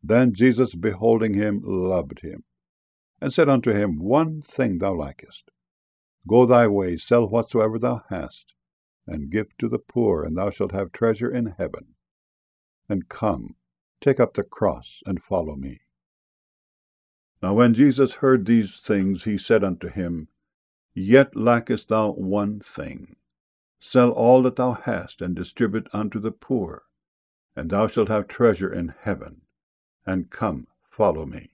Then Jesus, beholding him, loved him, and said unto him, One thing thou lackest. Go thy way, sell whatsoever thou hast, and give to the poor, and thou shalt have treasure in heaven. And come, take up the cross, and follow me. Now when Jesus heard these things, he said unto him, Yet lackest thou one thing. Sell all that thou hast, and distribute unto the poor, and thou shalt have treasure in heaven. And come, follow me.